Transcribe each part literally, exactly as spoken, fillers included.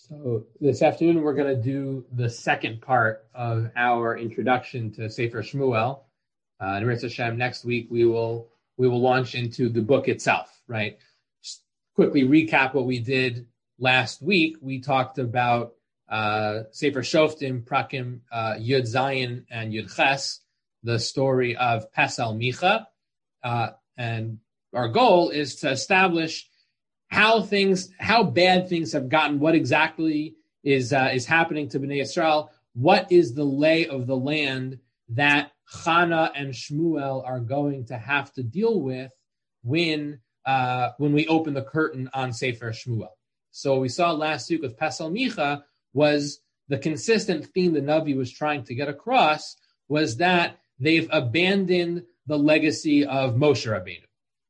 So this afternoon we're going to do the second part of our introduction to Sefer Shmuel. Uh, and Ritz Hashem, next week we will we will launch into the book itself. Right. Just quickly recap what we did last week. We talked about uh, Sefer Shoftim, Prakim, uh, Yud Zayin, and Yud Ches, the story of Pesel Micha, uh, and our goal is to establish how things, how bad things have gotten, what exactly is uh, is happening to Bnei Yisrael, what is the lay of the land that Chana and Shmuel are going to have to deal with when uh, when we open the curtain on Sefer Shmuel. So what we saw last week with Pesel Micha was the consistent theme the Navi was trying to get across was that they've abandoned the legacy of Moshe Rabbeinu,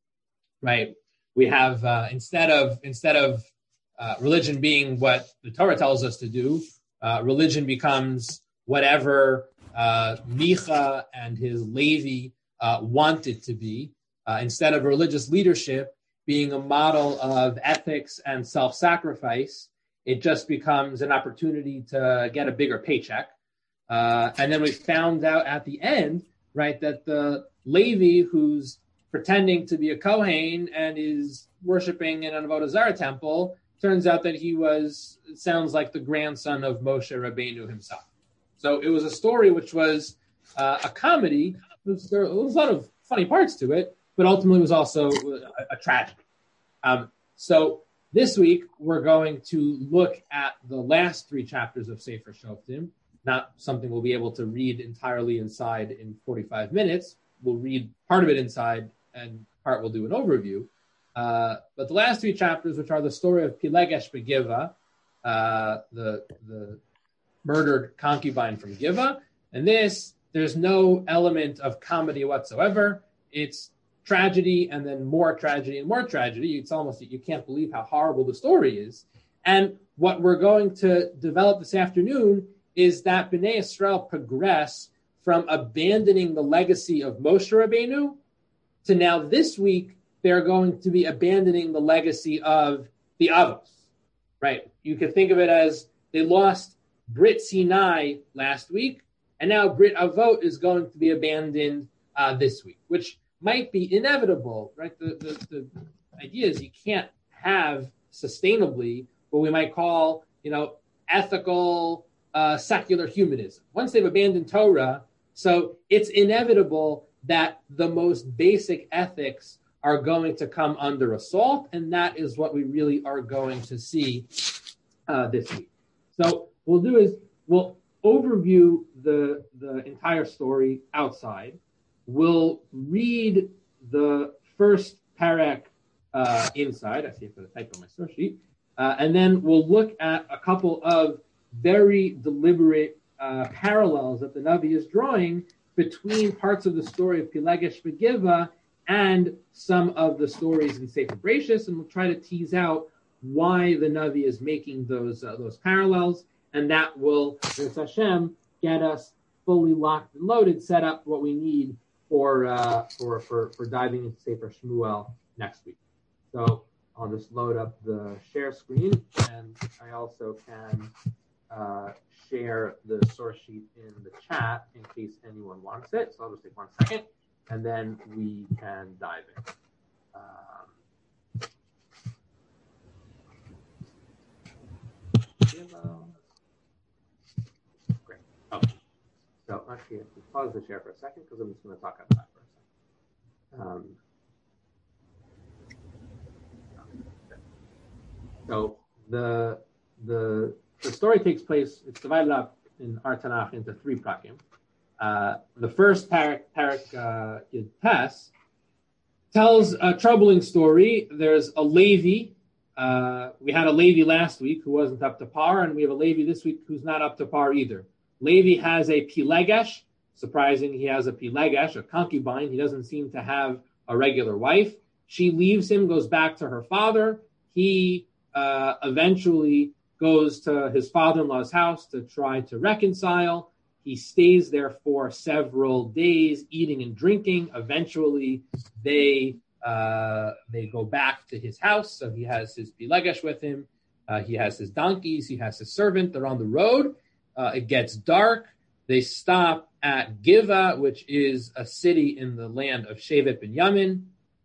right? We have uh, instead of instead of uh, religion being what the Torah tells us to do, uh, religion becomes whatever uh, Micha and his Levi uh, want it to be. Uh, instead of religious leadership being a model of ethics and self-sacrifice, it just becomes an opportunity to get a bigger paycheck. Uh, and then we found out at the end, right, that the Levi who's pretending to be a Kohen and is worshiping in an Avodah Zarah temple, turns out that he was, it sounds like the grandson of Moshe Rabbeinu himself. So it was a story which was uh, a comedy. Was, there was a lot of funny parts to it, but ultimately was also a, a tragedy. Um, so this week, we're going to look at the last three chapters of Sefer Shoftim, not something we'll be able to read entirely inside in forty-five minutes. We'll read part of it inside and part will do an overview. Uh, but the last three chapters, which are the story of Pilegesh Begiva, uh, the, the murdered concubine from Giva, and this, there's no element of comedy whatsoever. It's tragedy and then more tragedy and more tragedy. It's almost, you can't believe how horrible the story is. And what we're going to develop this afternoon is that Bnei Yisrael progress from abandoning the legacy of Moshe Rabbeinu to now this week, they're going to be abandoning the legacy of the Avos, right? You can think of it as they lost Brit Sinai last week, and now Brit Avot is going to be abandoned uh, this week, which might be inevitable, right? The, the, the idea is you can't have sustainably what we might call, you know, ethical, uh, secular humanism. Once they've abandoned Torah, so it's inevitable that the most basic ethics are going to come under assault, and that is what we really are going to see uh, this week. So what we'll do is we'll overview the, the entire story outside. We'll read the first parak uh, inside. I see if I put a type on my source sheet. Uh, and then we'll look at a couple of very deliberate uh, parallels that the Navi is drawing between parts of the story of Pilegesh Begiva and some of the stories in Sefer Bereshis, and we'll try to tease out why the Navi is making those uh, those parallels, and that will, with Hashem, get us fully locked and loaded, set up what we need for uh, for, for for diving into Sefer Shmuel next week. So I'll just load up the share screen, and I also can uh, share the source sheet in the chat in case anyone wants it. So I'll just take one second, and then we can dive in. Um, great. Oh, so actually, I have to pause the share for a second because I'm just going to talk outside for a second. Um, so the the the story takes place. It's divided up in our Tanakh into three prakim. Uh, the first parak, parak uh, Yud Tes, tells a troubling story. There's a Levi. Uh, we had a Levi last week who wasn't up to par, and we have a Levi this week who's not up to par either. Levi has a Pilegesh. Surprising, he has a Pilegesh, a concubine. He doesn't seem to have a regular wife. She leaves him, goes back to her father. He uh, eventually goes to his father-in-law's house to try to reconcile. He stays there for several days, eating and drinking. Eventually, they uh, they go back to his house. So he has his Pilegesh with him. Uh, he has his donkeys. He has his servant. They're on the road. Uh, it gets dark. They stop at Giva, which is a city in the land of Shevet Binyamin.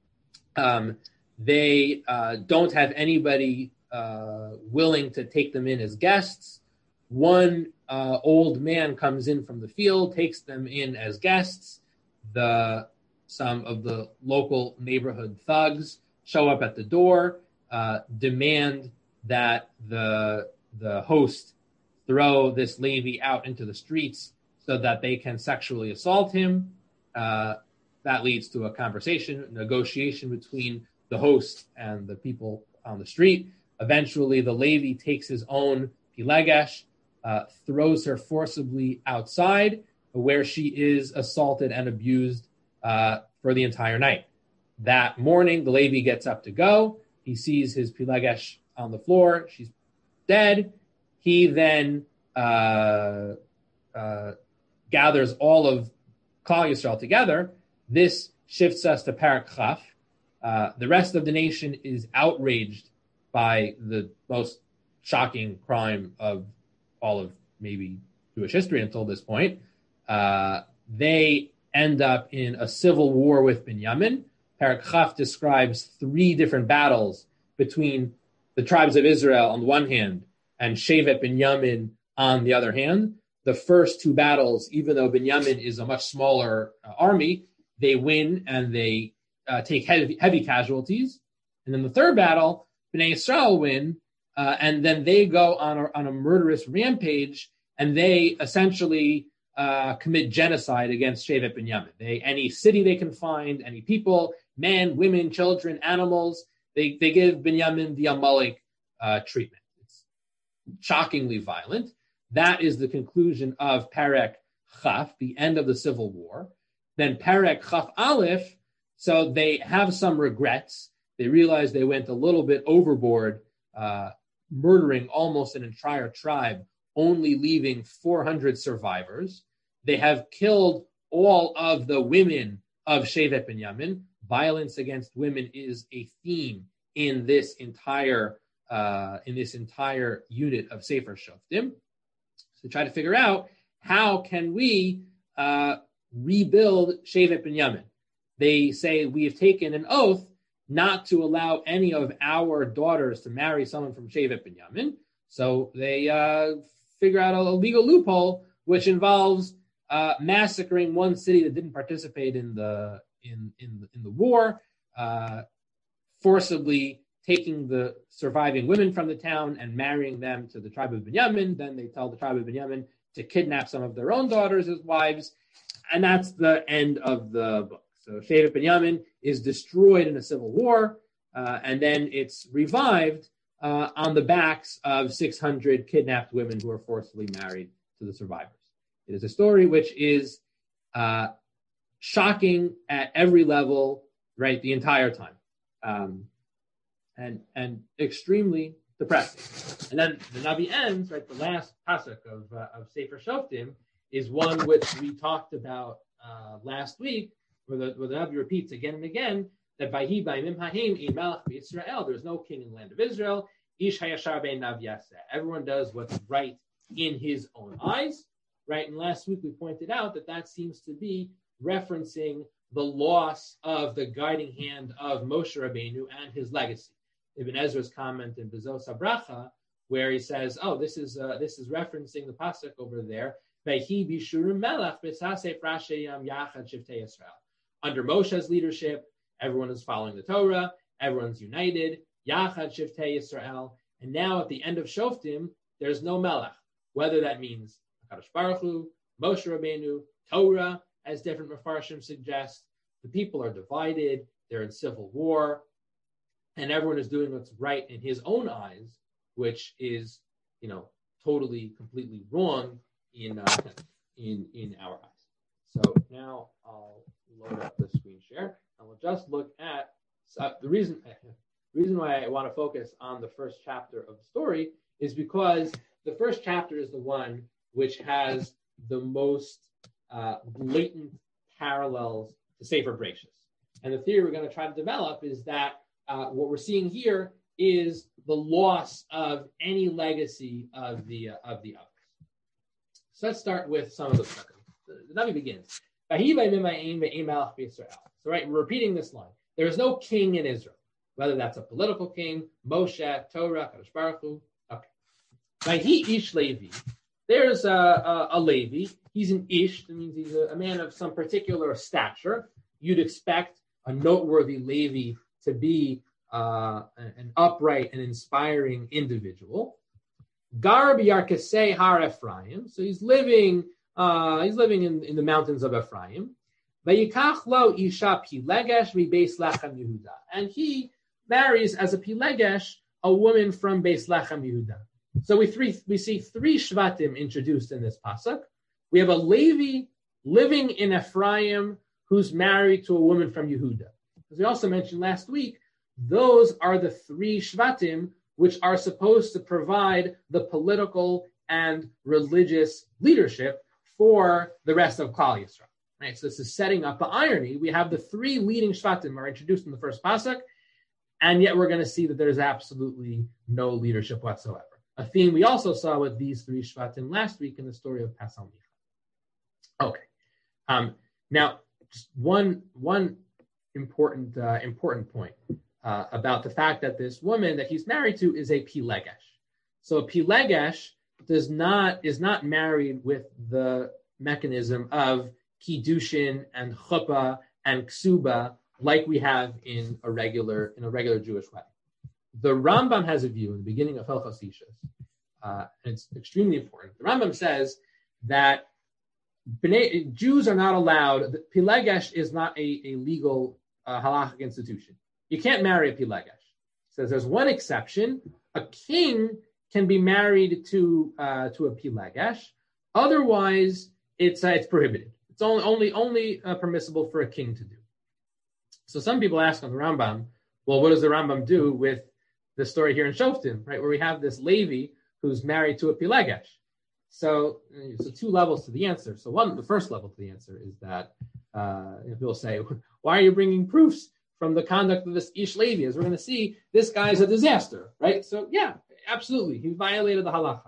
Um, they uh, don't have anybody uh, willing to take them in as guests. One uh, old man comes in from the field, takes them in as guests. The some of the local neighborhood thugs show up at the door, uh, demand that the the host throw this Levi out into the streets so that they can sexually assault him. Uh, that leads to a conversation, negotiation between the host and the people on the street. Eventually, the Levi takes his own Pilegesh, uh, throws her forcibly outside, where she is assaulted and abused uh, for the entire night. That morning, the Levi gets up to go. He sees his Pilegesh on the floor. She's dead. He then uh, uh, gathers all of Klal Yisrael together. This shifts us to Parak Chaf. Uh, the rest of the nation is outraged by the most shocking crime of all of maybe Jewish history until this point. Uh, they end up in a civil war with Binyamin. Parak Chaf describes three different battles between the tribes of Israel on the one hand and Shevet Binyamin on the other hand. The first two battles, even though Binyamin is a much smaller uh, army, they win and they uh, take heavy, heavy casualties. And then the third battle, Bnei Yisrael win, uh, and then they go on a, on a murderous rampage, and they essentially uh, commit genocide against Shevet Binyamin. They, any city they can find, any people, men, women, children, animals, they, they give Binyamin the Amalek uh, treatment. It's shockingly violent. That is the conclusion of Perek Chaf, the end of the civil war. Then Perek Chaf Aleph, so they have some regrets. They realize they went a little bit overboard, uh, murdering almost an entire tribe, only leaving four hundred survivors. They have killed all of the women of Shevet Binyamin. Violence against women is a theme in this entire uh, in this entire unit of Sefer Shoftim. So try to figure out how can we uh, rebuild Shevet Binyamin. They say we have taken an oath not to allow any of our daughters to marry someone from Shevet Binyamin. So they uh, figure out a legal loophole which involves uh, massacring one city that didn't participate in the in in the, in the war, uh, forcibly taking the surviving women from the town and marrying them to the tribe of Binyamin. Then they tell the tribe of Binyamin to kidnap some of their own daughters as wives. And that's the end of the book. So Shevet Binyamin is destroyed in a civil war, uh, and then it's revived uh, on the backs of six hundred kidnapped women who are forcibly married to the survivors. It is a story which is uh, shocking at every level, right, the entire time. Um, and and extremely depressing. And then the Navi ends, right, the last pasuk of, uh, of Sefer Shoftim is one which we talked about uh, last week, where the, where the Navi repeats again and again that Vayhi b'yamim ha'hem ein melech b'Yisrael, there's no king in the land of Israel, ish hayashar be'einav yaseh. Everyone does what's right in his own eyes, right? And last week we pointed out that that seems to be referencing the loss of the guiding hand of Moshe Rabbeinu and his legacy. Ibn Ezra's comment in Bezos HaBracha, where he says, "Oh, this is uh, this is referencing the pasuk over there. Vayhi b'shurim melech b'sasef rashei yachad shiftei Yisrael. Under Moshe's leadership, everyone is following the Torah. Everyone's united. Yachad shiftei Yisrael. And now at the end of Shoftim, there's no melech. Whether that means Hakadosh Baruch Hu, Moshe Rabbeinu, Torah, as different Mefarshim suggest, the people are divided. They're in civil war. And everyone is doing what's right in his own eyes, which is, you know, totally, completely wrong in uh, in in our eyes. So now I'll load up the screen share, and we'll just look at uh, the reason. The reason why I want to focus on the first chapter of the story is because the first chapter is the one which has the most uh, blatant parallels to Sefer Bereshis. And the theory we're going to try to develop is that Uh, what we're seeing here is the loss of any legacy of the uh, of the others. So let's start with some of the stuff. The Navi begins. So right, we're repeating this line. There is no king in Israel, whether that's a political king, Moshe, Torah, Kadosh Baruch Hu. Okay. Vayhi ish Levi. There's a, a, a Levi. He's an ish. That means he's a, a man of some particular stature. You'd expect a noteworthy Levi to be uh, an upright and inspiring individual. Gar b'Yarkesei Har Ephraim. So he's living. Uh, he's living in, in the mountains of Ephraim. Vayikach lo isha pilegesh mibeis Lechem Yehuda, and he marries as a pilegesh a woman from Beis Lechem Yehuda. So we three we see three shvatim introduced in this pasuk. We have a Levi living in Ephraim who's married to a woman from Yehuda. As we also mentioned last week, those are the three shvatim which are supposed to provide the political and religious leadership for the rest of Klal Yisrael. Right? So this is setting up the irony. We have the three leading shvatim are introduced in the first pasuk, and yet we're going to see that there's absolutely no leadership whatsoever. A theme we also saw with these three shvatim last week in the story of Pas Micha. Okay. Um, now, just one one important uh, important point uh, about the fact that this woman that he's married to is a pilegesh. So a pilegesh does not is not married with the mechanism of kiddushin and chuppah and ksuba like we have in a regular in a regular Jewish wedding. The Rambam has a view in the beginning of Hilchos Ishus, uh, and it's extremely important. The Rambam says that B'nai, Jews are not allowed. Pilegesh is not a, a legal uh, halachic institution. You can't marry a pilegesh. It says there's one exception: a king can be married to uh, to a pilegesh. Otherwise, it's uh, it's prohibited. It's only only only uh, permissible for a king to do. So some people ask on the Rambam, well, what does the Rambam do with the story here in Shoftim, right, where we have this Levi who's married to a pilegesh? So, so two levels to the answer. So one, the first level to the answer is that uh, people say, why are you bringing proofs from the conduct of this Ish Levi? As we're going to see, this guy is a disaster, right? So yeah, absolutely, he violated the halacha.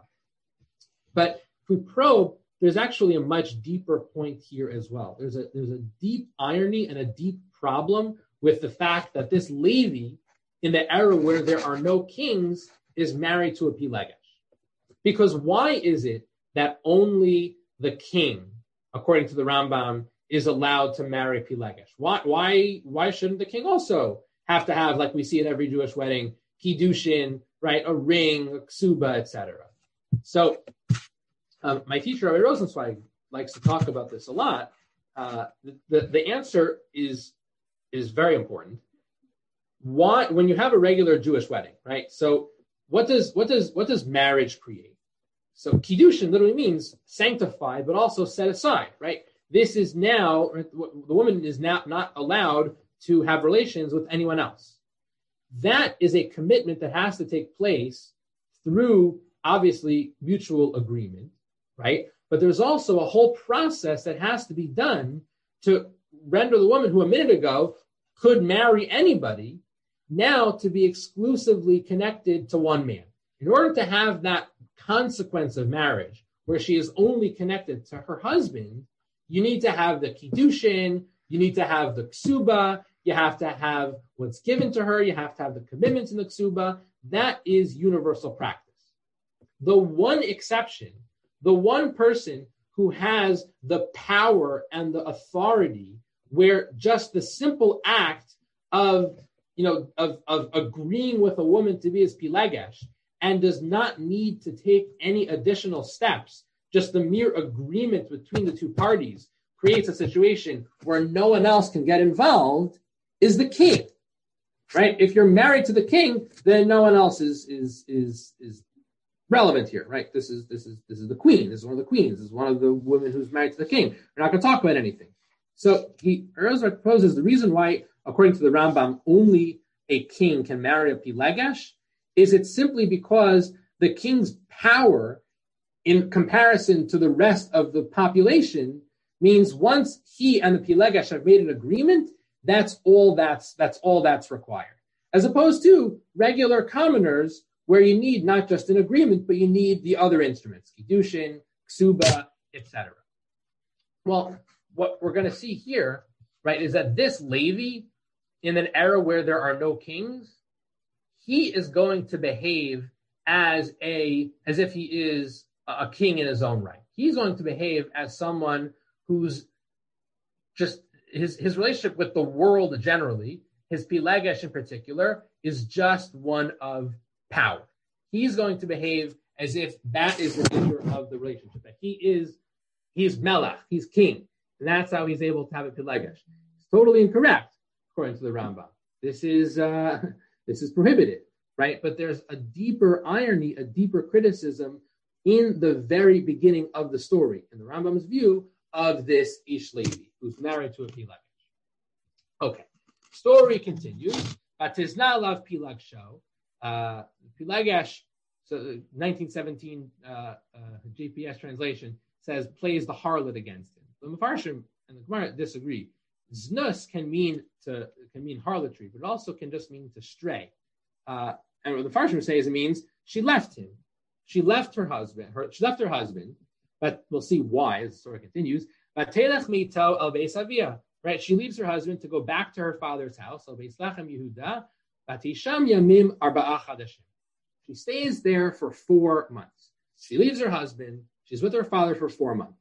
But if we probe, there's actually a much deeper point here as well. There's a there's a deep irony and a deep problem with the fact that this Levi, in the era where there are no kings, is married to a pilegesh. Because why is it that only the king, according to the Rambam, is allowed to marry pilegesh? Why why why shouldn't the king also have to have, like we see at every Jewish wedding, kiddushin, right, a ring, a ksuba, et cetera? So um, my teacher, Rabbi Rosenzweig, likes to talk about this a lot. Uh, the, the the answer is is very important. Why, when you have a regular Jewish wedding, right? So what does what does what does marriage create? So kiddushin literally means sanctified, but also set aside, right? This is now, the woman is now not allowed to have relations with anyone else. That is a commitment that has to take place through, obviously, mutual agreement, right? But there's also a whole process that has to be done to render the woman who a minute ago could marry anybody now to be exclusively connected to one man. In order to have that consequence of marriage, where she is only connected to her husband, you need to have the kiddushin, you need to have the ksuba, you have to have what's given to her, you have to have the commitments in the ksuba. That is universal practice. The one exception, the one person who has the power and the authority where just the simple act of, you know, of, of agreeing with a woman to be his pilegesh and does not need to take any additional steps, just the mere agreement between the two parties creates a situation where no one else can get involved, is the king, right? If you're married to the king, then no one else is is is is relevant here, right? This is this is this is the queen. This is one of the queens. This is one of the women who's married to the king. We're not going to talk about anything. So he Rosenzweig proposes the reason why, according to the Rambam, only a king can marry a pilegesh is it's simply because the king's power in comparison to the rest of the population means once he and the pilegesh have made an agreement, that's all that's that's all that's required. as opposed to regular commoners where you need not just an agreement, but you need the other instruments, kiddushin, ksuba, et cetera. Well, what we're going to see here, right, is that this Levi, in an era where there are no kings, he is going to behave as a as if he is a king in his own right. He's going to behave as someone who's just his his relationship with the world generally, his pilegesh in particular, is just one of power. He's going to behave as if that is the nature of the relationship. That he is he's melech, he's king, and that's how he's able to have a pilegesh. It's totally incorrect according to the Rambam. This is uh, this is prohibited, right? But there's a deeper irony, a deeper criticism in the very beginning of the story, in the Rambam's view of this Ish Levi, who's married to a pilegesh. Okay, story continues. Batizna lav pilag show. Uh, pilegesh, so nineteen seventeen uh, uh, G P S translation says plays the harlot against him. The Mefarshim and the Gemara disagree. Znus can mean to can mean harlotry, but it also can just mean to stray. Uh, and what the Mefarshim says it means she left him. She left her husband. Her, she left her husband, but we'll see why as the story continues. Vatelech mito el beis avia. Right, she leaves her husband to go back to her father's house. El beis lachem Yehuda. Vatisham yamim arba'a chadashim. She stays there for four months. She leaves her husband. She's with her father for four months.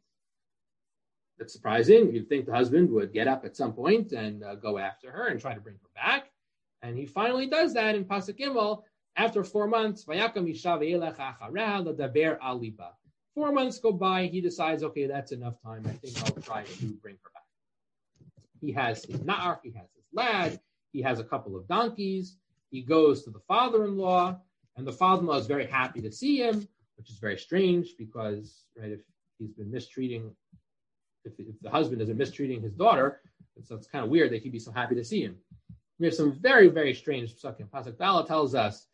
That's surprising. You'd think the husband would get up at some point and uh, go after her and try to bring her back. And he finally does that in Pasuk Gimel. After four months, Vayakam Isha ve'elech achareha l'daber al liba. Four months go by. He decides, okay, that's enough time. I think I'll try to bring her back. He has his na'ar. He has his lad. He has a couple of donkeys. He goes to the father-in-law, and the father-in-law is very happy to see him, which is very strange because, right, if he's been mistreating, if, if the husband has been mistreating his daughter, so it's kind of weird that he'd be so happy to see him. We have some very, very strange psukim. Pasuk Dala tells us,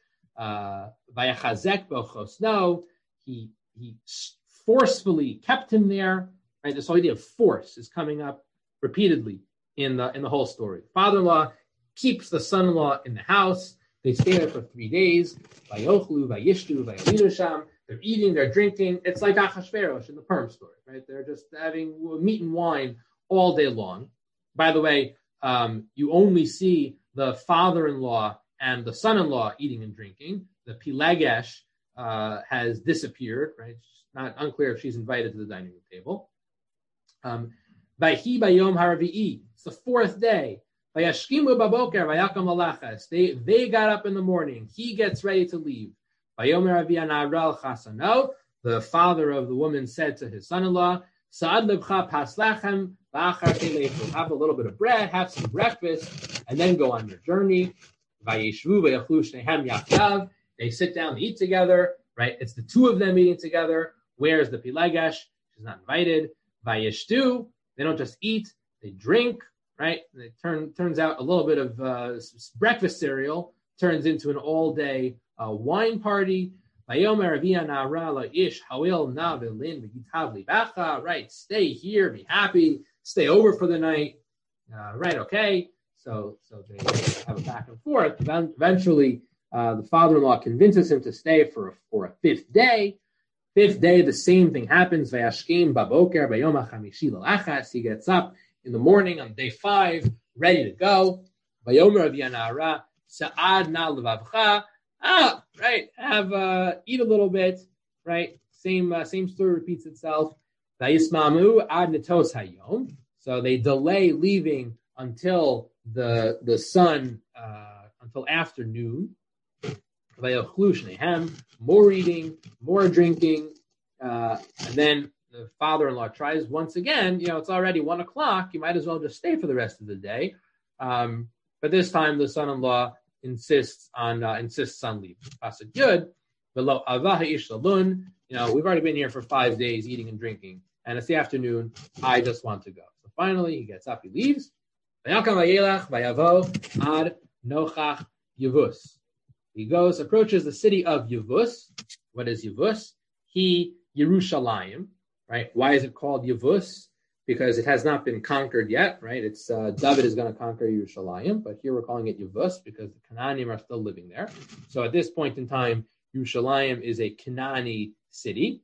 "Vayachazek b'chosno." He he forcefully kept him there. Right, this whole idea of force is coming up repeatedly in the in the whole story. Father-in-law keeps the son-in-law in the house. They stay there for three days. Vayochlu, vayishtu, vayalidu sham. They're eating, they're drinking. It's like Achashverosh in the Purim story, right? They're just having meat and wine all day long. By the way, um, you only see the father-in-law and the son-in-law eating and drinking. The pilegesh uh, has disappeared, right? It's not unclear if she's invited to the dining room table. Um, Vayhi bayom haravi'i. It's the fourth day. Vayashkimu baboker vayakam alachas. They they got up in the morning. He gets ready to leave. Vayomer Avi Anarel chasano. The father of the woman said to his son-in-law, Sa'ad lebcha pas lachem v'achar telechu. Have a little bit of bread, have some breakfast, and then go on your journey. Vayeshvu vayachlu shnehem yachdav. They sit down, they eat together. Right? It's the two of them eating together. Where's the pilegesh? She's not invited. Vayeshtu. They don't just eat; they drink. Right? It turn, turns out a little bit of uh, breakfast cereal turns into an all-day uh, wine party. Right? Stay here, be happy, stay over for the night. Uh, right? Okay. So, so they have a back and forth. Eventually, uh, the father-in-law convinces him to stay for a, for a fifth day. Fifth day, the same thing happens. Vayashkim baboker bayom hachamishi l'achas. He gets up in the morning on day five, ready to go. Vayomer v'yanara sa'ad na levavcha. Ah, right. Have uh, eat a little bit. Right. Same uh, same story repeats itself. Vayismamu ad netos hayom. So they delay leaving until the the sun uh, until afternoon. Vayochlu shnehem. More eating, more drinking, uh, and then the father-in-law tries once again. You know, it's already one o'clock. You might as well just stay for the rest of the day. Um, but this time, the son-in-law insists on uh, insists on leaving. Pasuk Yud, below avaha ish lalun. You know, we've already been here for five days eating and drinking, and it's the afternoon. I just want to go. So finally, he gets up. He leaves. Vayakam vayelach vayavo ad nochach Yevus. He goes, approaches the city of Yevus. What is Yevus? He Yerushalayim, right? Why is it called Yevus? because it has not been conquered yet, right? It's uh, David is going to conquer Yerushalayim, but here we're calling it Yevus because the Canaanim are still living there. So at this point in time, Yerushalayim is a Canaanite city.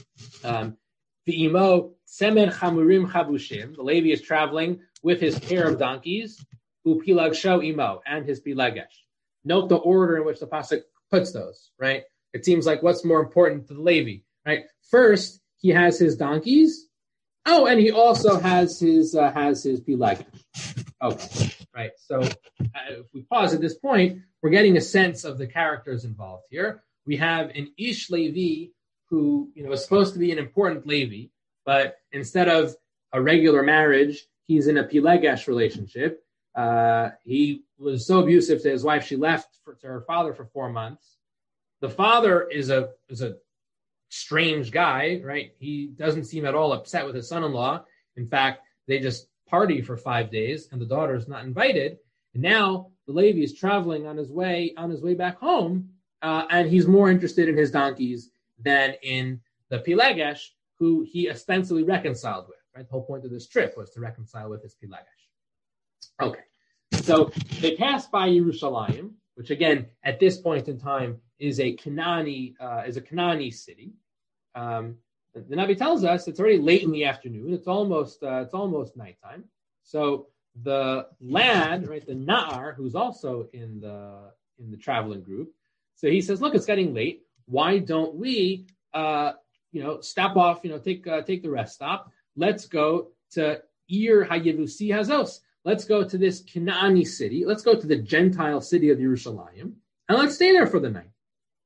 Um, the Imo Semer Chamurim Chabushim. The Levi is traveling with his pair of donkeys, Upilag Sho Imo, and his Pilagesh. Note the order in which the pasuk puts those, right? It seems like what's more important to the Levi, right? First, he has his donkeys. Oh, and he also has his uh, has his Pilagesh. Okay, right. So uh, if we pause at this point, we're getting a sense of the characters involved here. We have an Ish Levi who, you know, is supposed to be an important Levi, but instead of a regular marriage, he's in a Pilagesh relationship. Uh, he was so abusive to his wife, she left for, to her father for four months. The father is a is a strange guy, right? He doesn't seem at all upset with his son-in-law. In fact, they just party for five days, and the daughter is not invited. And now the Levi is traveling on his way on his way back home, uh, and he's more interested in his donkeys than in the Pilagesh, who he ostensibly reconciled with. Right? The whole point of this trip was to reconcile with his Pilagesh. Okay, so they pass by Yerushalayim, which again, at this point in time, is a Canaanite, uh, is a Canaanite city. Um, the Navi tells us it's already late in the afternoon. It's almost uh, it's almost nighttime. So the lad, right, the Na'ar, who's also in the in the traveling group, so he says, "Look, it's getting late. Why don't we, uh, you know, stop off? You know, take uh, take the rest stop. Let's go to Ir Hayevusi Hazos. Let's go to this Canaanite city. Let's go to the Gentile city of Yerushalayim, and let's stay there for the night."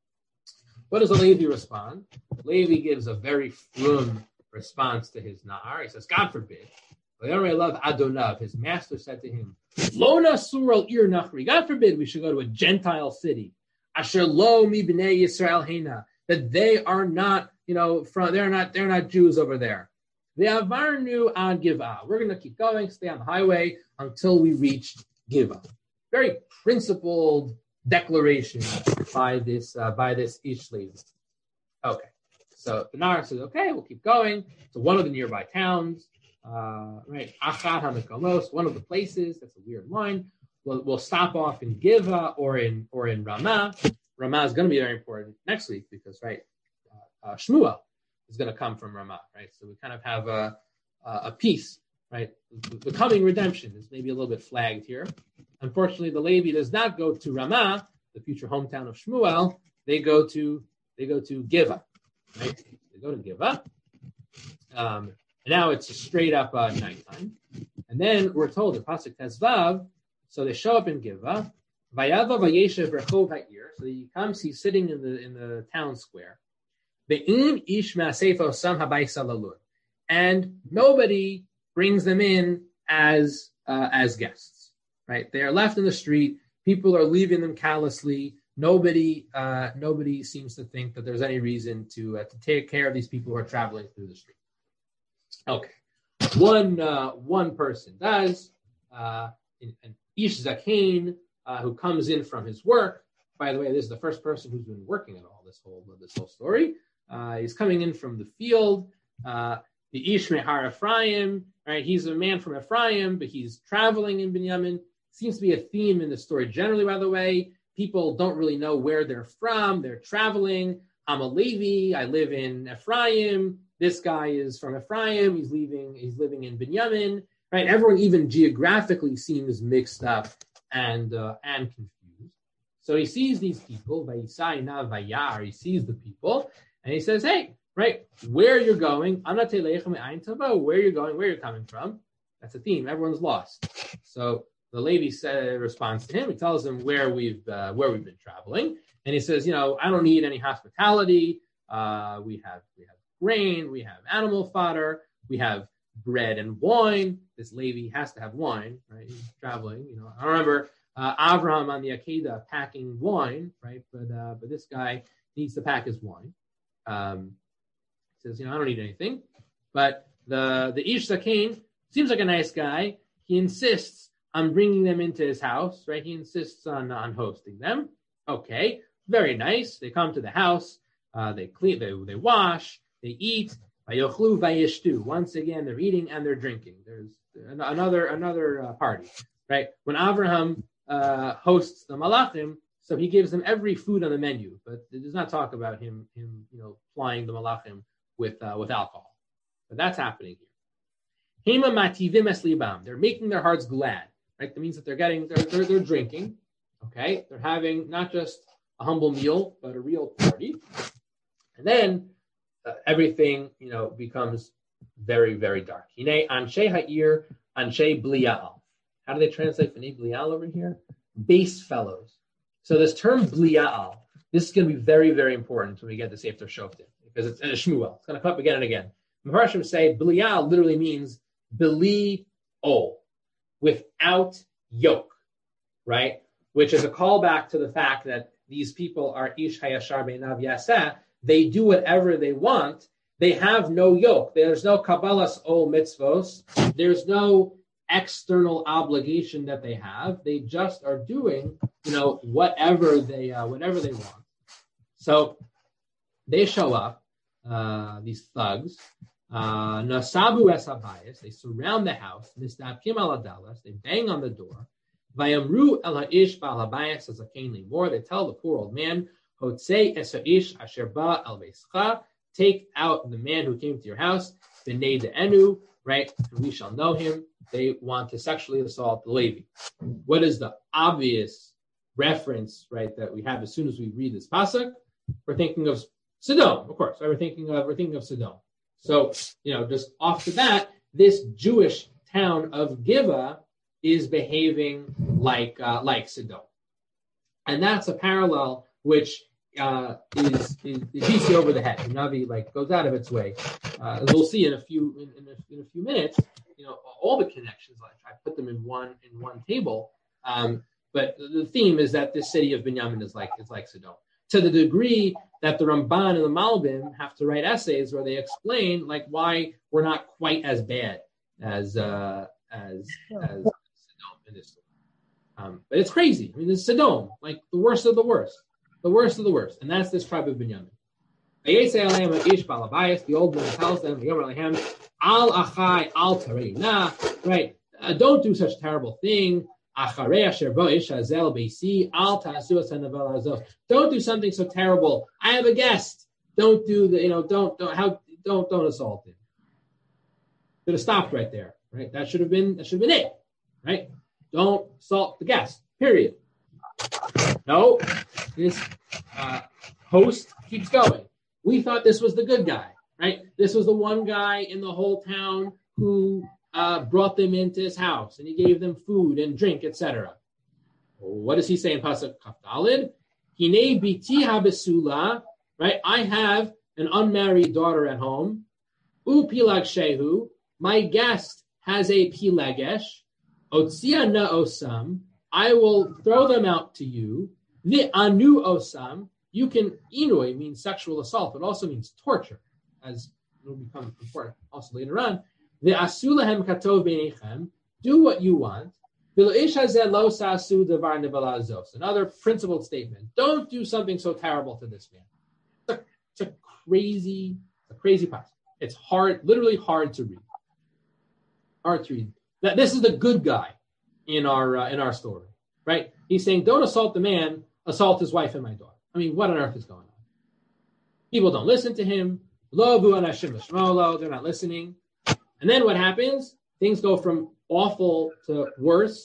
What does the Levi respond? Levi gives a very frum response to his Na'ar. He says, God forbid. Love Adonav. His master said to him, Lona Sural Ir Nachri. God forbid we should go to a Gentile city. Asher lo mi b'nei Yisrael heina. That they are not, you know, from they're not they're not Jews over there. The Avarnu ad Giv'ah. We're going to keep going, stay on the highway until we reach Giv'ah. Very principled declaration by this uh, by this Ish Levi. Okay, so the Na'ar says, okay, we'll keep going to one of the nearby towns, uh, right? Achat HaMekomos, one of the places. That's a weird line. We'll, we'll stop off in Giva or in or in Ramah. Ramah is going to be very important next week because, right, uh, uh, Shmuel is going to come from Ramah, right? So we kind of have a a piece, right? The coming redemption is maybe a little bit flagged here. Unfortunately, the Levi does not go to Ramah, the future hometown of Shmuel. They go to they go to Giva, right? They go to Giva. Um, and now it's straight up uh, nighttime, and then we're told in Pasuk Tezvav. So they show up in Giva. Vayava vayeshev rechov ha'ir. So he comes. He's sitting in the in the town square. Ve'im ish ma'asefo sam habayis alalun, and nobody brings them in as uh, as guests. Right, they are left in the street. People are leaving them callously. Nobody, uh, nobody seems to think that there's any reason to uh, to take care of these people who are traveling through the street. Okay, one uh, one person does. Uh, an Ish Zakein uh, who comes in from his work. By the way, this is the first person who's been working at all this whole this whole story. Uh, he's coming in from the field. Uh, the Ish Mehar Ephraim. Right, he's a man from Ephraim, but he's traveling in Binyamin. Seems to be a theme in the story generally, by the way. People don't really know where they're from. They're traveling. I'm a Levi. I live in Ephraim. This guy is from Ephraim. He's leaving. He's living in Binyamin. Right? Everyone, even geographically, seems mixed up and uh, and confused. So he sees these people. Vayisai na vayar. He sees the people, and he says, "Hey, right, where you're going? Ana telechem ein tavo. Where you're going? Where you're coming from?" That's a theme. Everyone's lost. So the Levi said, responds to him. He tells him where we've uh, where we've been traveling, and he says, "You know, I don't need any hospitality. Uh, we have we have grain, we have animal fodder, we have bread and wine." This Levi has to have wine, right? He's traveling. You know, I remember uh, Avraham on the Akedah packing wine, right? But uh, but this guy needs to pack his wine. Um, he says, "You know, I don't need anything." But the the Ish Zakein seems like a nice guy. He insists on bringing them into his house, right? He insists on, on hosting them. Okay, very nice. They come to the house. Uh, they clean. They they wash. They eat. Vayochlu vayishtu. Once again, they're eating and they're drinking. There's another another uh, party, right? When Avraham uh, hosts the Malachim, so he gives them every food on the menu, but it does not talk about him, him, you know, plying the Malachim with uh, with alcohol. But that's happening here. Hema mativim es libam. They're making their hearts glad, right? That means that they're getting, they're, they're they're drinking, okay? They're having not just a humble meal, but a real party, and then uh, everything, you know, becomes very, very dark. Hine anshe ha'ir anshe blial. How do they translate Bnei Blial over here? Base fellows. So this term blial, this is going to be very, very important when we get to Sefer Shoftim, because it's in a Shmuel. It's going to come up again and again. Mepharshim say blial literally means beli ol, without yoke, right? Which is a callback to the fact that these people are ish hayashar beinav yaseh. They do whatever they want. They have no yoke. There's no kabbalas ol mitzvos. There's no external obligation that they have. They just are doing, you know, whatever they uh, whatever they want. So they show up, uh, these thugs. Nasabu es habayis. They surround the house. Nistapkim al adalas. They bang on the door. Vayamru el ha'ish ba'al habayis as a kain limor. They tell the poor old man, Hotzei es ha'ish asher ba al beischa. Take out the man who came to your house. B'nei de'enu. Right, and we shall know him. They want to sexually assault the Levi. What is the obvious reference, right, that we have as soon as we read this pasuk? We're thinking of Sodom, of course. Right? We're thinking of we're thinking of Sodom. So, you know, just off the bat, this Jewish town of Gibeah is behaving like uh, like Sodom, and that's a parallel which uh, is, is, is easy over the head. The Navi like goes out of its way. Uh, as we'll see in a few in, in, a, in a few minutes, you know, all the connections. Like I put them in one in one table. Um, but the theme is that this city of Binyamin is like is like Sodom, to the degree that the Ramban and the Malbim have to write essays where they explain like why we're not quite as bad as uh, as as Sodom in this story. Um, but it's crazy. I mean, it's Sodom, like the worst of the worst, the worst of the worst, and that's this tribe of Binyamin. The old man tells them, Al achai al tareina, right? Uh, don't do such a terrible thing. Don't do something so terrible. I have a guest. Don't do the, you know, don't don't how don't don't assault him. Should have stopped right there, right? That should have been that should have been it, right? Don't assault the guest. Period. No, this uh, host keeps going. We thought this was the good guy, right? This was the one guy in the whole town who uh, brought them into his house, and he gave them food and drink, et cetera. What does he say in Pasuk Kaf Daled? Hinei biti habesula, right? I have an unmarried daughter at home. U pilag shehu, my guest has a pilagesh. Otzia na osam, I will throw them out to you. The anu osam. You can, inui means sexual assault, but also means torture, as will become important also later on. The asulahem katov beinechem, do what you want. Another principled statement. Don't do something so terrible to this man. It's a, it's a crazy, a crazy passage. It's hard, literally hard to read. Hard to read. That this is the good guy in our uh, in our story, right? He's saying, don't assault the man, assault his wife and my daughter. I mean, what on earth is going on? People don't listen to him. They're not listening. And then what happens? Things go from awful to worse.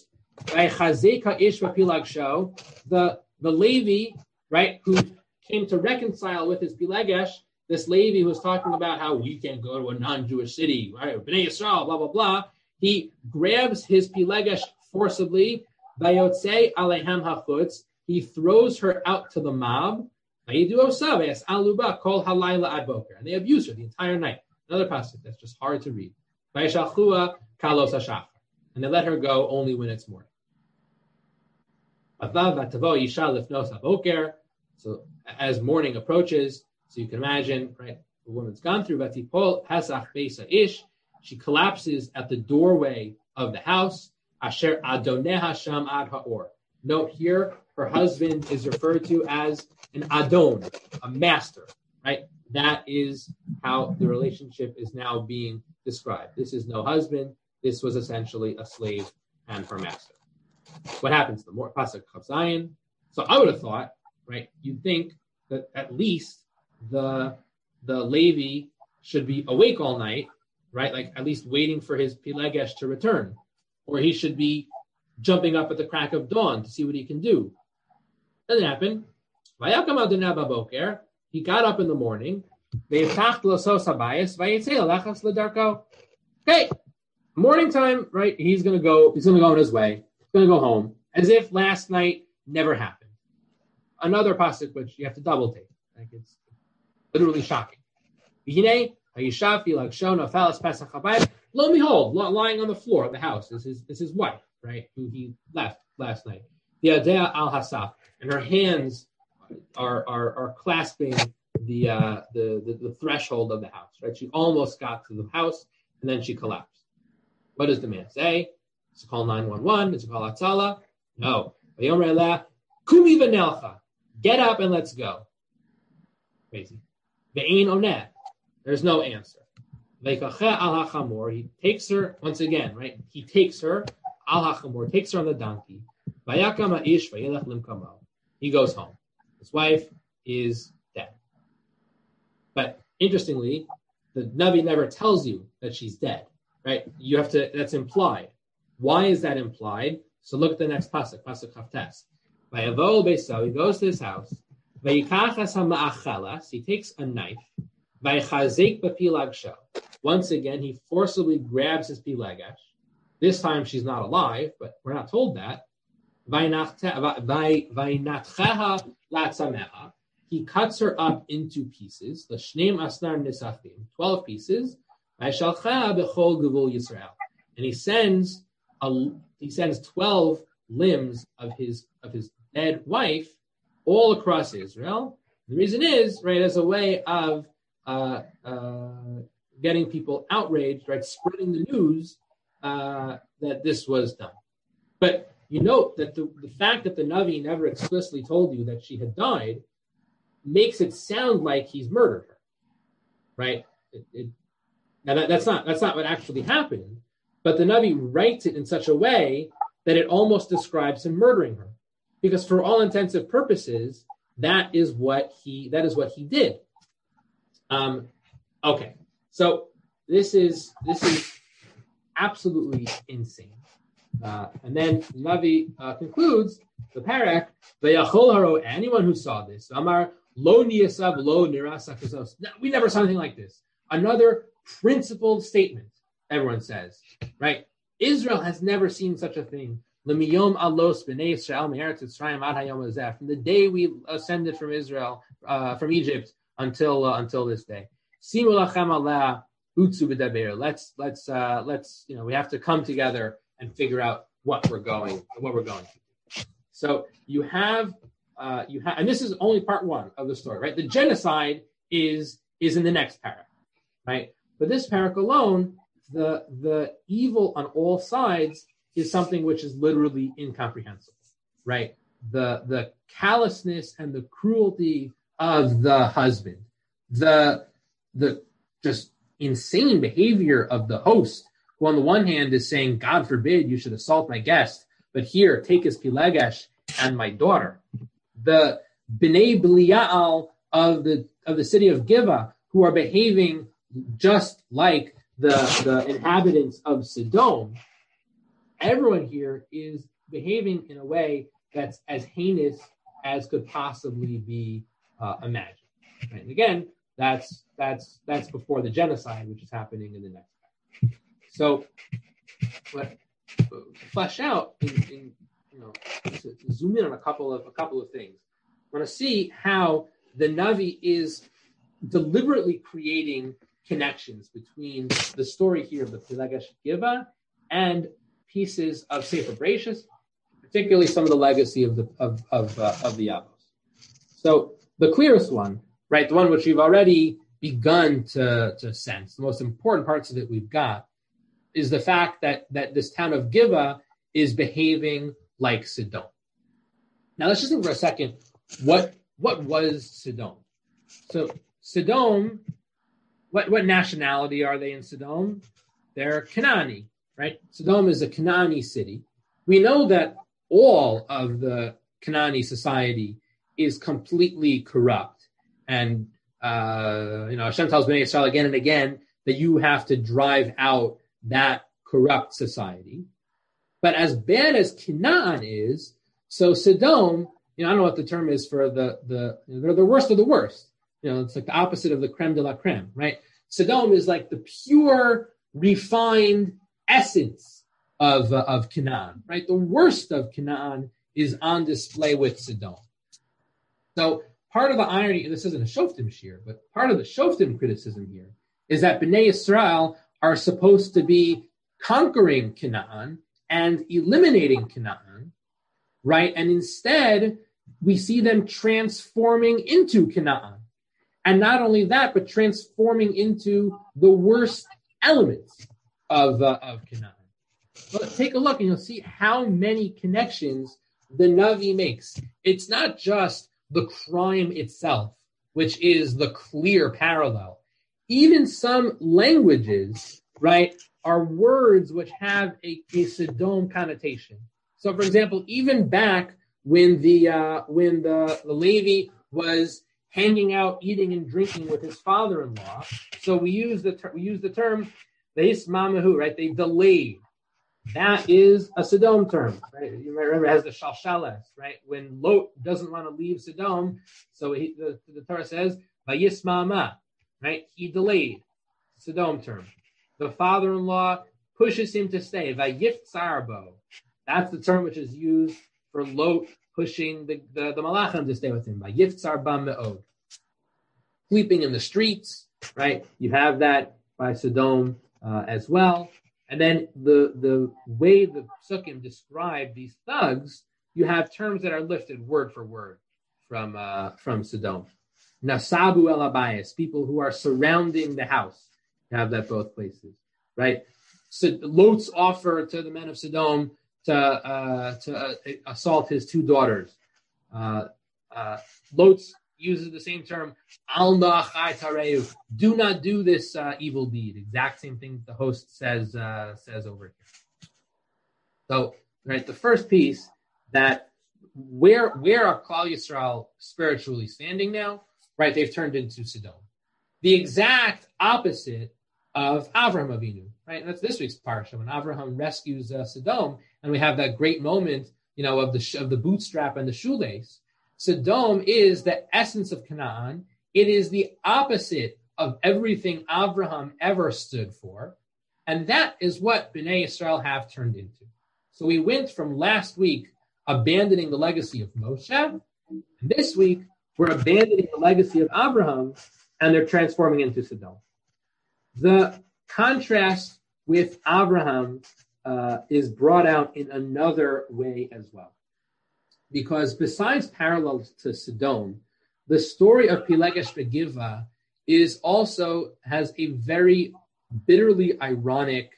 The, the Levi, right, who came to reconcile with his Pilegesh, this Levi who was talking about how we can't go to a non-Jewish city, right? Bnei Yisrael, blah, blah, blah. He grabs his Pilegesh forcibly. Vayotze alehem hachutz. He throws her out to the mob. And they abuse her the entire night. Another passage that's just hard to read. And they let her go only when it's morning. So as morning approaches, so you can imagine, right, the woman's gone through. She collapses at the doorway of the house. Asher adoneha sham ad haor. Note here, her husband is referred to as an adon, a master, right? that is how the relationship is now being described. This is no husband. This was essentially a slave and her master. What happens? The more pasuk Chav Zayin. So I would have thought, right? You'd think that at least the the Levi should be awake all night, right? Like at least waiting for his pilegesh to return, or he should be jumping up at the crack of dawn to see what he can do. Doesn't happen. He got up in the morning. Okay, morning time, right? He's gonna go. He's gonna go on his way. He's gonna go home, as if last night never happened. Another pasuk which you have to double take. Like it's literally shocking. Lo and behold, lying on the floor of the house is his is his wife, right? Who he left last night. The Adea al Hasaf, and her hands are are, are clasping the, uh, the the the threshold of the house, right? She almost got to the house, and then she collapsed. What does the man say? Does he call nine one one? Does he call Atzala? No. Kumi v'nelcha. Get up and let's go. Crazy. Ve'ein oneh. There's no answer. Ve'kacheh al hachamor. He takes her once again, right? He takes her al hachamor. Takes her on the donkey. Vayakam ha'ish vayelech limkamo. He goes home. His wife is dead. But interestingly, the Navi never tells you that she's dead, right? You have to. That's implied. Why is that implied? So look at the next pasuk, pasuk Chavtes. Vayavo beisav. He goes to his house. Vayikachas hama'achelas. He takes a knife. Vaychazek b'pilag sho. Once again, he forcibly grabs his pilegesh. This time she's not alive, but we're not told that. Vaynatcheha latzameha. He cuts her up into pieces. The shneim asnar nisafim, twelve pieces. Vayshalcheha b'chol gevul Yisrael, and he sends a he sends twelve limbs of his of his dead wife all across Israel. The reason is, right, as a way of uh, uh, getting people outraged, right, spreading the news uh, that this was done. But you note that the, the fact that the Navi never explicitly told you that she had died makes it sound like he's murdered her, right? It, it, now that, that's not that's not what actually happened, but the Navi writes it in such a way that it almost describes him murdering her, because for all intents and purposes, that is what he that is what he did. Um, okay, so this is this is absolutely insane. Uh, and then Navi uh, concludes the parak, V'yachol haro, anyone who saw this, Amar lo niyasav lo nirasa kazos. We never saw anything like this. Another principled statement, everyone says, right? Israel has never seen such a thing. Lemiyom alos b'nei Yisrael me'eretz Yisrael ad hayom hazeh. From the day we ascended from Israel, uh, from Egypt until uh, until this day. Simu lachem aleh utzu b'daber. Let's let's uh, let's you know we have to come together and figure out what we're going, what we're going to do. So you have, uh, you have, and this is only part one of the story, right? The genocide is is in the next parak, right? But this parak alone, the the evil on all sides is something which is literally incomprehensible, right? The the callousness and the cruelty of the husband, the the just insane behavior of the host, who on the one hand is saying, God forbid you should assault my guest, but here, take his pilegesh and my daughter. The Bnei Belial of the of the city of Giva, who are behaving just like the, the inhabitants of Sodom. Everyone here is behaving in a way that's as heinous as could possibly be uh, imagined. Right? And again, that's that's that's before the genocide, which is happening in the next part. So, but flesh out in, in you know to, to zoom in on a couple of a couple of things. I want to see how the Navi is deliberately creating connections between the story here of the Pilegesh Giva and pieces of Sefer Bereshis, particularly some of the legacy of the of of, uh, of the Avos. So the clearest one, right, the one which we've already begun to, to sense, the most important parts of it we've got, is the fact that that this town of Giva is behaving like Sodom. Now let's just think for a second, what what was Sodom? So Sodom, what, what nationality are they in Sodom? They're Canaani, right? Sodom is a Canaani city. We know that all of the Canaani society is completely corrupt. And, uh, you know, Hashem tells Bnei Yisrael again and again that you have to drive out that corrupt society. But as bad as Canaan is, so Sodom, you know, I don't know what the term is for the, the they're the worst of the worst. You know, it's like the opposite of the creme de la creme, right? Sodom is like the pure, refined essence of, uh, of Canaan, right? The worst of Canaan is on display with Sodom. So part of the irony, and this isn't a Shoftim shir, but part of the Shoftim criticism here is that Bnei Yisrael are supposed to be conquering Canaan and eliminating Canaan, right? And instead, we see them transforming into Canaan. And not only that, but transforming into the worst elements of, uh, of Canaan. But take a look and you'll see how many connections the Navi makes. It's not just the crime itself, which is the clear parallel. Even some languages, right, are words which have a, a Sodom connotation. So, for example, even back when the uh, when the, the Levi was hanging out, eating and drinking with his father-in-law, so we use the ter- we use the term ve'ismamahu, right? They delayed. That is a Sodom term, right? You might remember it has the shalshalas, right? When Lot doesn't want to leave Sodom, so he, the, the Torah says vayismama, right? He delayed. Sodom term. The father-in-law pushes him to stay. Vayiftzarbo. That's the term which is used for Lot pushing the, the, the Malachim to stay with him. Vayiftzar ba me'od. Sleeping in the streets, right? You have that by Sodom uh, as well. And then the, the way the Psukim describe these thugs, you have terms that are lifted word for word from uh, from Sodom. Nasabu el abayis, people who are surrounding the house. You have that both places, right? So Lot's offer to the men of Sodom to uh, to uh, assault his two daughters. Uh, uh, Lot uses the same term, al na'achai tareu. Do not do this uh, evil deed. Exact same thing the host says uh, says over here. So, right, the first piece that where where are Klal Yisrael spiritually standing now? Right, they've turned into Sodom. The exact opposite of Avraham Avinu, right? And that's this week's parsha when Avraham rescues uh, Sodom, and we have that great moment, you know, of the of the bootstrap and the shoelace. Sodom is the essence of Canaan. It is the opposite of everything Avraham ever stood for, and that is what Bnei Yisrael have turned into. So we went from last week abandoning the legacy of Moshe, and this week we're abandoning the legacy of Abraham, and they're transforming into Sodom. The contrast with Abraham uh, is brought out in another way as well. Because besides parallels to Sodom, the story of Pilegesh Begiva is also has a very bitterly ironic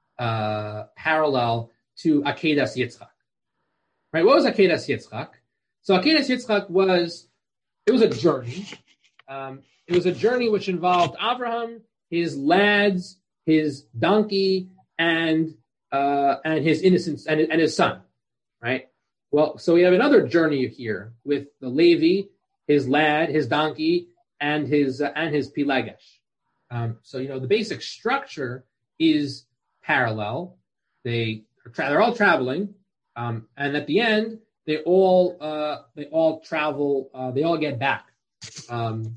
uh, parallel to Akedas Yitzchak. Right? What was Akedas Yitzchak? So Akedas Yitzchak was, it was a journey. Um, it was a journey which involved Abraham, his lads, his donkey, and uh, and his innocence and, and his son, right? Well, so we have another journey here with the Levi, his lad, his donkey, and his uh, and his Pilegesh. Um, so you know the basic structure is parallel. They are tra- they're all traveling, um, and at the end they all uh, they all travel. Uh, they all get back. Um,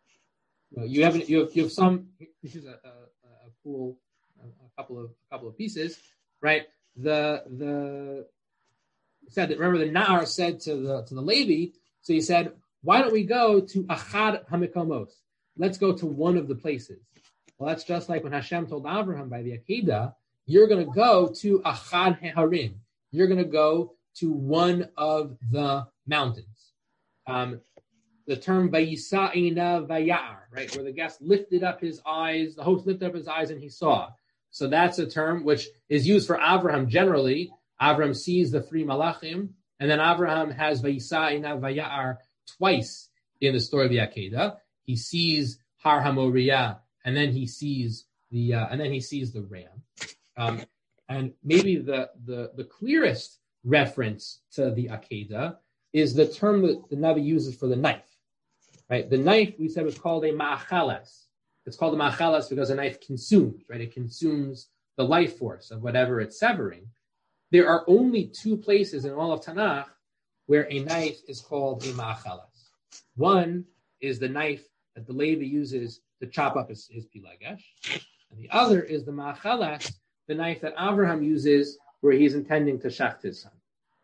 you have you have you have some. This is a, a, a cool a, a couple of a couple of pieces, right? The the said that remember the Na'ar said to the to the Levi, so he said, why don't we go to Achad Hamikomos? Let's go to one of the places. Well, that's just like when Hashem told Abraham by the Akedah, you're going to go to Achad Harim. You're going to go to one of the mountains. Um, the term Vayisa'ina Vayar, right, where the guest lifted up his eyes, the host lifted up his eyes and he saw. So that's a term which is used for Abraham generally. Abraham sees the three malachim, and then Abraham has Vayisa'ina Vayar twice in the story of the Akedah. He sees Har HaMoriah, and then he sees the uh, and then he sees the ram. Um, and maybe the, the the clearest reference to the Akedah is the term that the Navi uses for the knife. Right, the knife we said was called a ma'achalas. It's called a ma'achalas because a knife consumes. Right, it consumes the life force of whatever it's severing. There are only two places in all of Tanakh where a knife is called a ma'achalas. One is the knife that the Levi uses to chop up his, his pilagesh, and the other is the ma'achalas, the knife that Avraham uses where he's intending to shacht his son.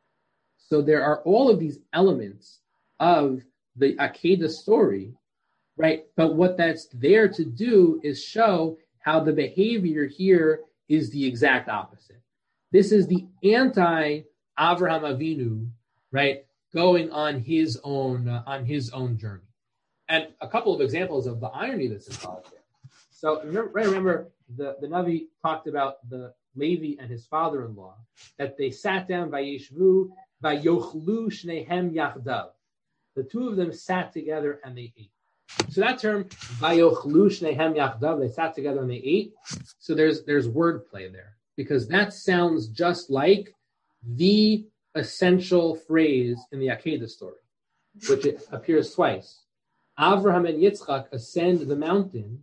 So there are all of these elements of the Akedah story, right? But what that's there to do is show how the behavior here is the exact opposite. This is the anti-Avraham Avinu, right? Going on his own uh, on his own journey. And a couple of examples of the irony that's involved there. So remember, right, remember the, the Navi talked about the Levi and his father-in-law, that they sat down, Vayeshvu, Vayochlu Shnehem Yachdav. The two of them sat together and they ate. So that term, Vayochlu Shnehem Yachdav, they sat together and they ate. So there's there's wordplay there, because that sounds just like the essential phrase in the Akedah story, which it appears twice. Avraham and Yitzchak ascend the mountain,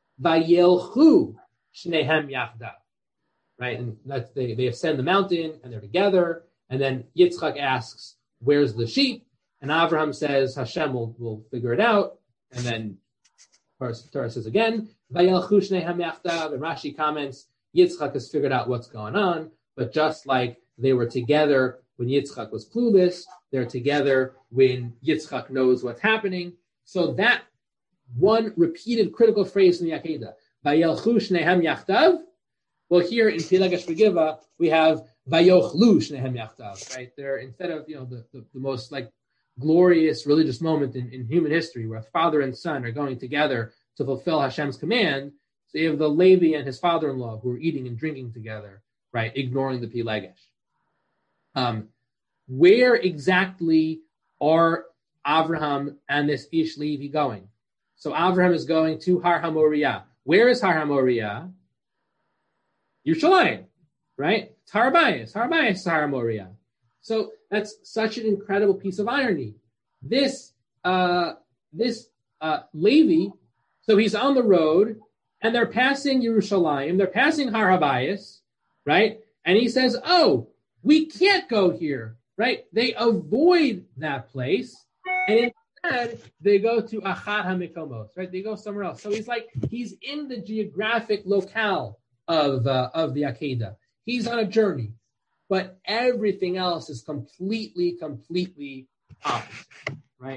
Vayelchu Shnehem Yachdav. Right, and that's they, they ascend the mountain and they're together, and then Yitzchak asks, "Where's the sheep?" And Avraham says, "Hashem will, will figure it out." And then Torah says again, "Vayelchu Shnehem Yachdav," and Rashi comments, Yitzchak has figured out what's going on, but just like they were together when Yitzchak was clueless, they're together when Yitzchak knows what's happening. So that one repeated critical phrase in the Akedah, Vayelchu Shnehem Yachdav. Well, here in Pilagesh Begiva, we have Vayochlu Shnehem Yachdav, right? There, instead of, you know, the, the, the most like glorious religious moment in, in human history where father and son are going together to fulfill Hashem's command. So you have the Levi and his father-in-law who are eating and drinking together, right? Ignoring the Pilagesh. Um, where exactly are Avraham and this Ish Levi going? So Avraham is going to Har HaMoriah. Where is Har HaMoriah? Yerushalayim, right? It's Har Habayis. Har Habayis is Har HaMoriah. So that's such an incredible piece of irony. This uh, this uh, Levi, so he's on the road, and they're passing Yerushalayim, they're passing Har Habayis, right? And he says, "Oh, we can't go here," right? They avoid that place, and instead they go to Achad HaMikomos, right? They go somewhere else. So he's like, he's in the geographic locale of uh, of the Akedah. He's on a journey. But everything else is completely, completely opposite, right?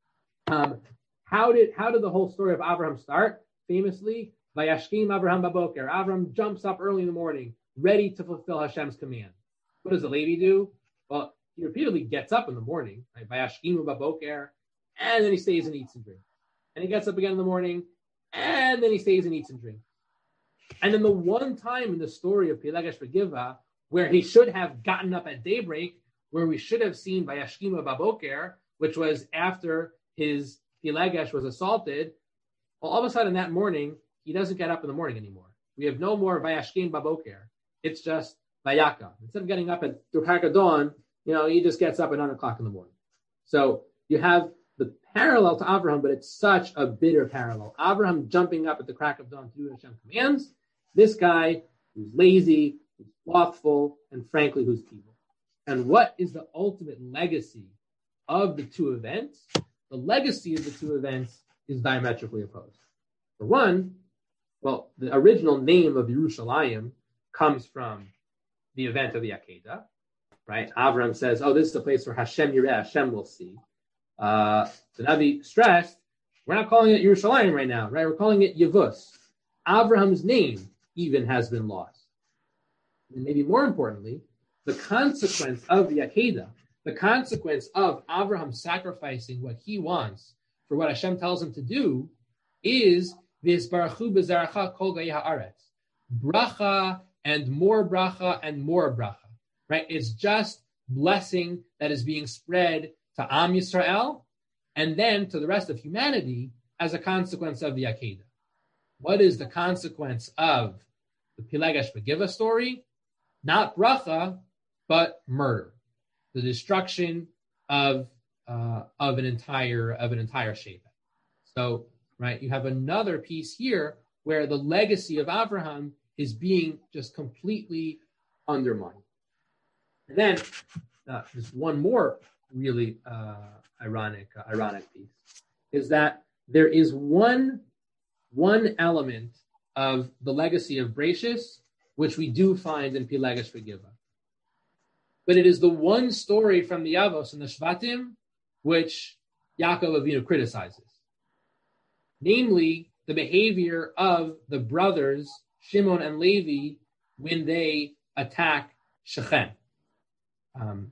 Um, how did how did the whole story of Avraham start? Famously, Vayashkim Avraham Baboker. Avraham jumps up early in the morning, ready to fulfill Hashem's command. What does the Levi do? Well, he repeatedly gets up in the morning, right? Vayashkim Baboker, and then he stays and eats and drinks. And he gets up again in the morning, and then he stays and eats and drinks. And then the one time in the story of Pilagesh Begiva where he should have gotten up at daybreak, where we should have seen Vayashkima Baboker, which was after his Pilagesh was assaulted, well, all of a sudden that morning, he doesn't get up in the morning anymore. We have no more Vayashkim Baboker. It's just Vayaka. Instead of getting up at through crack of dawn, you know, he just gets up at nine o'clock in the morning. So you have the parallel to Avraham, but it's such a bitter parallel. Avraham jumping up at the crack of dawn to do what Hashem commands. This guy who's lazy, who's slothful, and frankly, who's evil. And what is the ultimate legacy of the two events? The legacy of the two events is diametrically opposed. For one, well, the original name of Yerushalayim comes from the event of the Akedah, right? Avram says, oh, this is the place where Hashem Yireh, Hashem will see. Uh, the Navi stressed, we're not calling it Yerushalayim right now, right? We're calling it Yevus. Avraham's name even has been lost. And maybe more importantly, the consequence of the Akedah, the consequence of Avraham sacrificing what he wants for what Hashem tells him to do, is this Baruchu b'zaracha kol gayei haaretz. Bracha and more bracha and more bracha, right? It's just blessing that is being spread to Am Yisrael and then to the rest of humanity, as a consequence of the Akedah. What is the consequence of the Pilegesh Megiva story? Not bracha, but murder, the destruction of uh, of an entire of an entire Shevet. So, right, you have another piece here where the legacy of Avraham is being just completely undermined. And then uh, there's one more really uh, ironic uh, ironic piece is that there is one one element of the legacy of Bereshis which we do find in Pilegesh Megiva. But it is the one story from the Avos and the Shvatim which Yaakov Avinu criticizes. Namely, the behavior of the brothers, Shimon and Levi, when they attack Shechem. Um,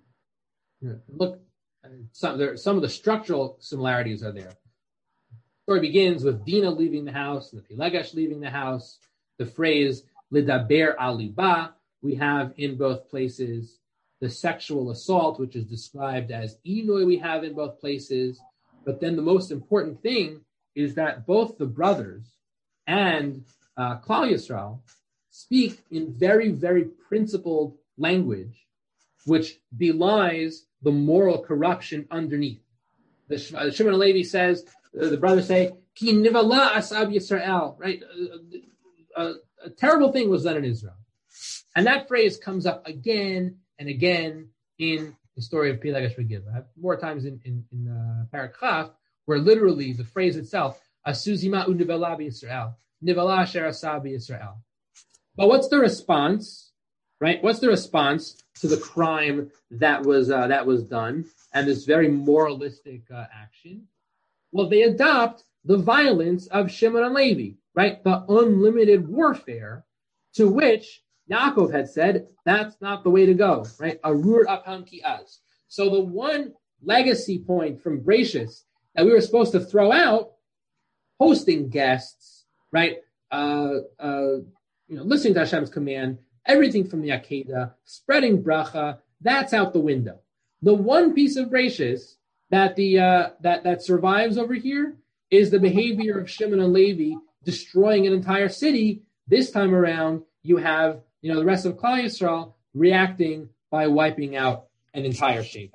look, some, there, some of the structural similarities are there. The story begins with Dinah leaving the house and the Pilegesh leaving the house. The phrase, Lidaber Aliba, we have in both places. The sexual assault, which is described as Inoi, we have in both places. But then the most important thing is that both the brothers and uh, Klal Yisrael speak in very, very principled language, which belies the moral corruption underneath. The uh, Shimon Levi says, uh, the brothers say, Ki nivala asab Yisrael, right? Uh, uh, a terrible thing was done in Israel. And that phrase comes up again and again in the story of Pilegesh Megiva. More times in, in, in uh, Parak Chaf, where literally the phrase itself, Asuzima u nivala Yisrael, nivala asher asab Yisrael. But what's the response, right? What's the response to the crime that was uh, that was done and this very moralistic uh, action? Well, they adopt the violence of Shimon and Levi, right? The unlimited warfare to which Yaakov had said, that's not the way to go, right? Arur apam ki az. So the one legacy point from Bereshis that we were supposed to throw out, hosting guests, right? Uh, uh, you know, listening to Hashem's command, everything from the Akedah, spreading bracha, that's out the window. The one piece of Bereshis that the uh, that that survives over here is the behavior of Shimon and Levi destroying an entire city. This time around, you have you know the rest of Klal Yisrael reacting by wiping out an entire Shevet.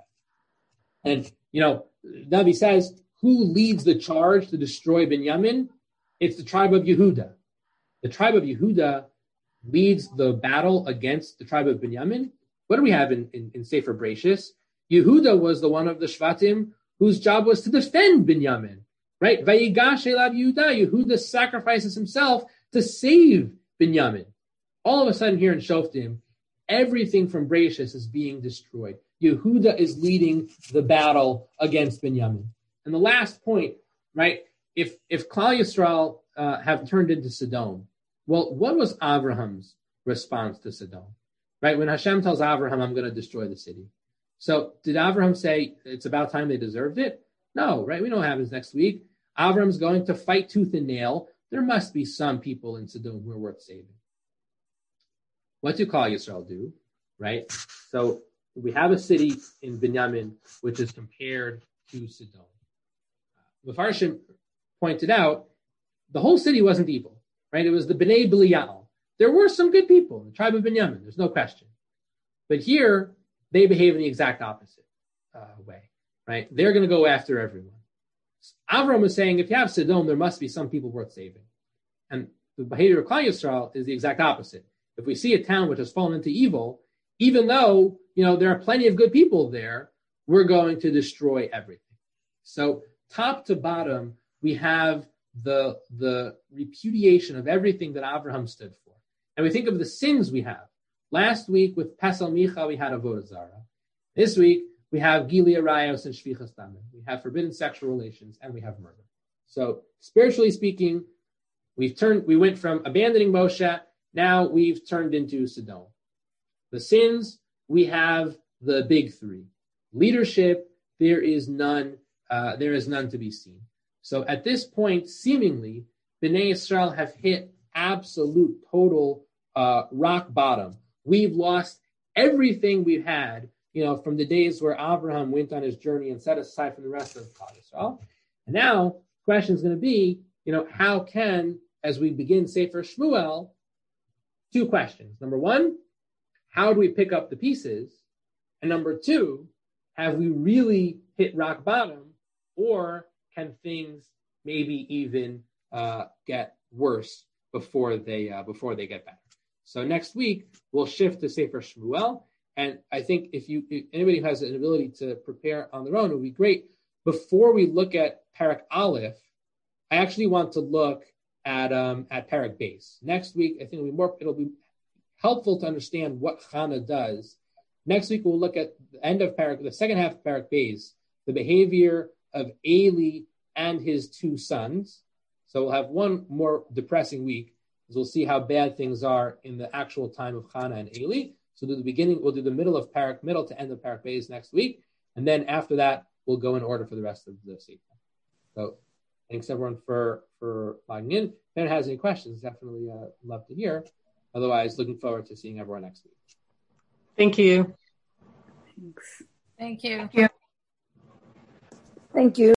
And you know, Navi says, who leads the charge to destroy Binyamin? It's the tribe of Yehuda. The tribe of Yehuda leads the battle against the tribe of Binyamin. What do we have in, in, in Sefer Bereshis? Yehuda was the one of the Shvatim whose job was to defend Binyamin, right? Vayigash elav Yehuda. Yehuda sacrifices himself to save Binyamin. All of a sudden here in Shoftim, everything from Bereshis is being destroyed. Yehuda is leading the battle against Binyamin. And the last point, right? If if Klal Yisrael uh, have turned into Sodom, well, what was Abraham's response to Sodom? Right? When Hashem tells Abraham, I'm going to destroy the city. So did Abraham say it's about time they deserved it? No, right? We know what happens next week. Abraham's going to fight tooth and nail. There must be some people in Sodom who are worth saving. What do Klal Yisrael do? Right? So we have a city in Binyamin which is compared to Sodom. The Mefarshim pointed out the whole city wasn't evil, right? It was the Bnei Belial. There were some good people in the tribe of Binyamin, there's no question. But here, they behave in the exact opposite uh, way, right? They're going to go after everyone. Avram was saying, if you have Sodom, there must be some people worth saving. And the behavior of Klal Yisrael is the exact opposite. If we see a town which has fallen into evil, even though, you know, there are plenty of good people there, we're going to destroy everything. So top to bottom, we have the, the repudiation of everything that Abraham stood for. And we think of the sins we have. Last week with Pesel Micha, we had Avodah Zarah. This week, we have Gili Arayos and Shvichas Damim. We have forbidden sexual relations, and we have murder. So, spiritually speaking, we've turned. We went from abandoning Moshe, now we've turned into Sodom. The sins, we have the big three. Leadership, there is none. Uh, there is none to be seen. So, at this point, seemingly, Bnei Yisrael have hit absolute, total uh, rock bottom. We've lost everything we've had, you know, from the days where Abraham went on his journey and set aside from the rest of Klal Yisrael. And now question is going to be, you know, how can, as we begin Sefer Shmuel, two questions. Number one, how do we pick up the pieces? And number two, have we really hit rock bottom, or can things maybe even uh, get worse before they uh, before they get better? So next week we'll shift to Sefer Shmuel, and I think if you if anybody who has an ability to prepare on their own, it would be great. Before we look at Parak Aleph, I actually want to look at um, at Parak Beis. Next week, I think it'll be more. It'll be helpful to understand what Chana does. Next week we'll look at the end of Parak, the second half of Parak Beis, the behavior of Eli and his two sons. So we'll have one more depressing week, because we'll see how bad things are in the actual time of Chana and Eli. So we'll do the beginning, we'll do the middle of Parak, middle to end of Parak Beis next week, and then after that we'll go in order for the rest of the sequence. So thanks everyone for for logging in. If anyone has any questions, definitely uh, love to hear. Otherwise, looking forward to seeing everyone next week. Thank you. Thanks. Thank you. Thank you. Thank you.